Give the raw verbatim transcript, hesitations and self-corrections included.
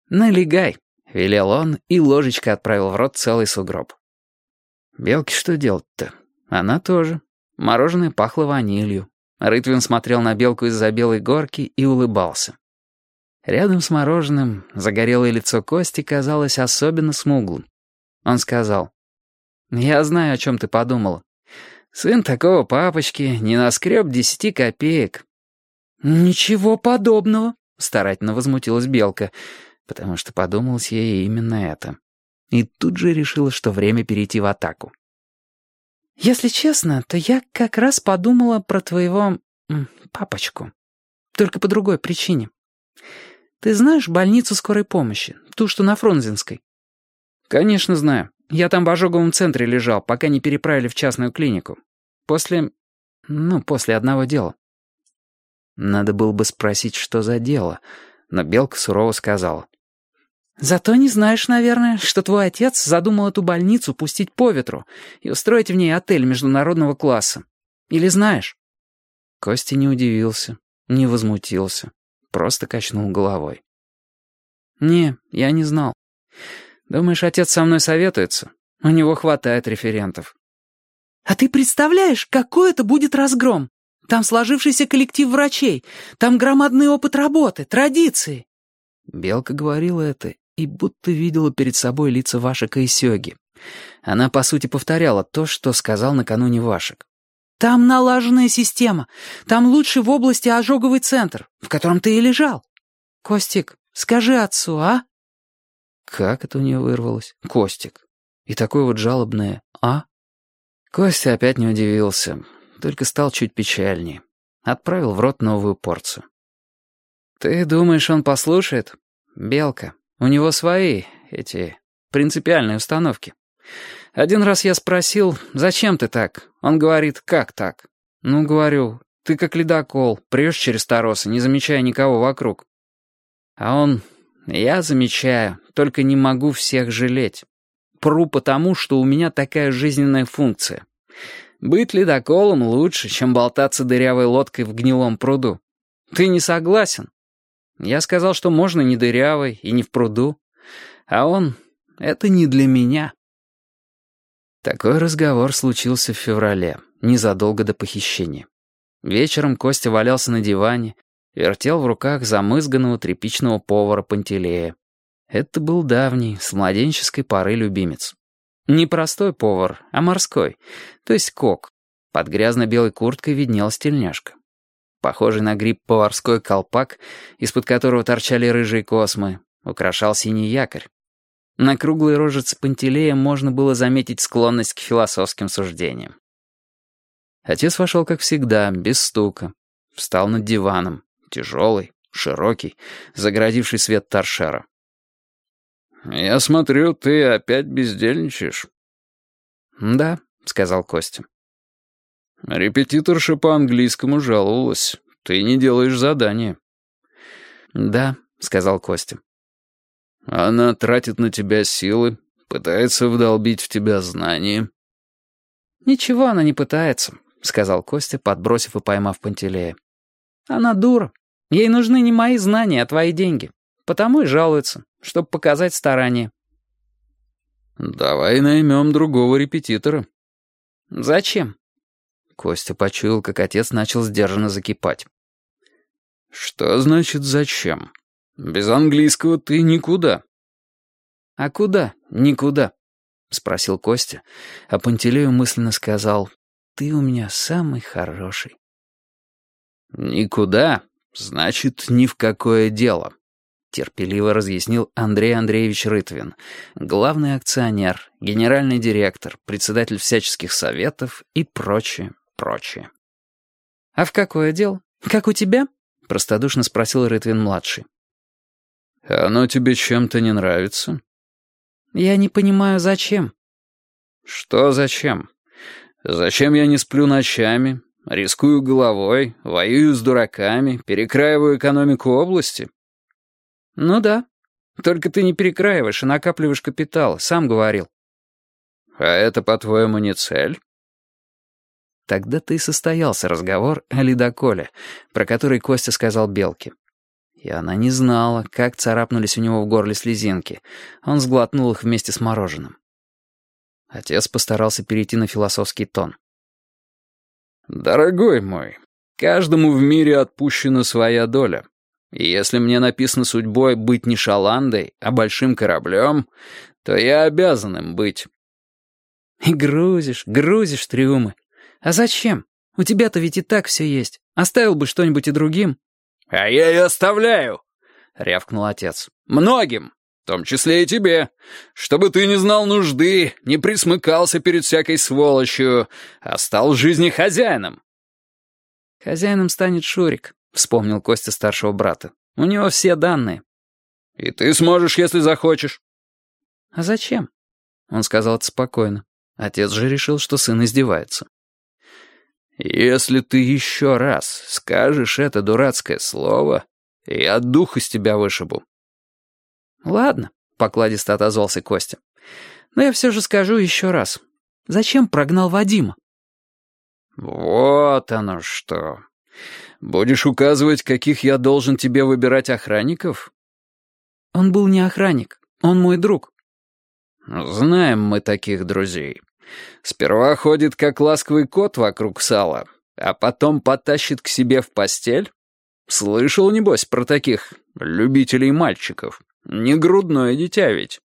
«Налегай», — велел он, и ложечкой отправил в рот целый сугроб. Белке что делать-то? Она тоже. Мороженое пахло ванилью. Рытвин смотрел на Белку из-за белой горки и улыбался. Рядом с мороженым загорелое лицо Кости казалось особенно смуглым. Он сказал: «Я знаю, о чем ты подумала. Сын такого папочки не наскреб десяти копеек». «Ничего подобного», — старательно возмутилась Белка, потому что подумалось ей именно это. И тут же решила, что время перейти в атаку. «Если честно, то я как раз подумала про твоего м, папочку. Только по другой причине. Ты знаешь больницу скорой помощи, ту, что на Фрунзенской?» «Конечно знаю. Я там в ожоговом центре лежал, пока не переправили в частную клинику. После... ну, после одного дела». Надо было бы спросить, что за дело, но Белка сурово сказала: «Зато не знаешь, наверное, что твой отец задумал эту больницу пустить по ветру и устроить в ней отель международного класса. Или знаешь?» Костя не удивился, не возмутился, просто качнул головой. «Не, я не знал. Думаешь, отец со мной советуется? У него хватает референтов». «А ты представляешь, какой это будет разгром? Там сложившийся коллектив врачей, там громадный опыт работы, традиции». Белка говорила это и будто видела перед собой лица Вашика и Сёги. Она, по сути, повторяла то, что сказал накануне Вашик. «Там налаженная система, там лучший в области ожоговый центр, в котором ты и лежал. Костик, скажи отцу, а?» Как это у нее вырвалось? Костик. И такое вот жалобное «а». Костя опять не удивился, только стал чуть печальнее. Отправил в рот новую порцию. «Ты думаешь, он послушает? Белка, у него свои, эти, принципиальные установки. Один раз я спросил, зачем ты так? Он говорит, как так? Ну, говорю, ты как ледокол, прешь через торосы, не замечая никого вокруг. А он, я замечаю, только не могу всех жалеть. Пру потому, что у меня такая жизненная функция. Быть ледоколом лучше, чем болтаться дырявой лодкой в гнилом пруду. Ты не согласен?» Я сказал, что можно не дырявой и не в пруду. А он... это не для меня. Такой разговор случился в феврале, незадолго до похищения. Вечером Костя валялся на диване, вертел в руках замызганного тряпичного повара Пантелея. Это был давний, с младенческой поры любимец. Не простой повар, а морской, то есть кок. Под грязно-белой курткой виднелась тельняшка. Похожий на гриб поварской колпак, из-под которого торчали рыжие космы, украшал синий якорь. На круглой рожице Пантелея можно было заметить склонность к философским суждениям. Отец вошел, как всегда, без стука. Встал над диваном, тяжелый, широкий, загородивший свет торшера. «Я смотрю, ты опять бездельничаешь». «Да», — сказал Костя. «Репетиторша по английскому жаловалась. Ты не делаешь задания». «Да», — сказал Костя. «Она тратит на тебя силы, пытается вдолбить в тебя знания». «Ничего она не пытается», — сказал Костя, подбросив и поймав Пантелея. «Она дура. Ей нужны не мои знания, а твои деньги. Потому и жалуется, чтобы показать старание». «Давай наймем другого репетитора». «Зачем?» Костя почуял, как отец начал сдержанно закипать. «Что значит «зачем»? Без английского ты никуда». «А куда? Никуда», — спросил Костя, а Пантелею мысленно сказал: «Ты у меня самый хороший». «Никуда, значит, ни в какое дело», — терпеливо разъяснил Андрей Андреевич Рытвин, главный акционер, генеральный директор, председатель всяческих советов и прочее. Прочее. «А в какое дело? Как у тебя?» — простодушно спросил Рытвин-младший. «Оно тебе чем-то не нравится?» «Я не понимаю, зачем». «Что зачем? Зачем я не сплю ночами, рискую головой, воюю с дураками, перекраиваю экономику области?» «Ну да. Только ты не перекраиваешь и накапливаешь капитал, сам говорил». «А это, по-твоему, не цель?» Тогда-то и состоялся разговор о ледоколе, про который Костя сказал Белке. И она не знала, как царапнулись у него в горле слезинки. Он сглотнул их вместе с мороженым. Отец постарался перейти на философский тон. «Дорогой мой, каждому в мире отпущена своя доля. И если мне написано судьбой быть не шаландой, а большим кораблем, то я обязан им быть». «И грузишь, грузишь трюмы. А зачем? У тебя-то ведь и так все есть. Оставил бы что-нибудь и другим». «А я и оставляю», — рявкнул отец. «Многим, в том числе и тебе, чтобы ты не знал нужды, не присмыкался перед всякой сволочью, а стал в жизни хозяином». «Хозяином станет Шурик», — вспомнил Костя старшего брата. «У него все данные». «И ты сможешь, если захочешь». «А зачем?» — он сказал это спокойно. Отец же решил, что сын издевается. «Если ты еще раз скажешь это дурацкое слово, я дух из тебя вышибу». «Ладно», — покладисто отозвался Костя. «Но я все же скажу еще раз. Зачем прогнал Вадима?» «Вот оно что. Будешь указывать, каких я должен тебе выбирать охранников?» «Он был не охранник. Он мой друг». «Знаем мы таких друзей. Сперва ходит, как ласковый кот вокруг сала, а потом потащит к себе в постель? Слышал, небось, про таких любителей мальчиков? Не грудное дитя ведь».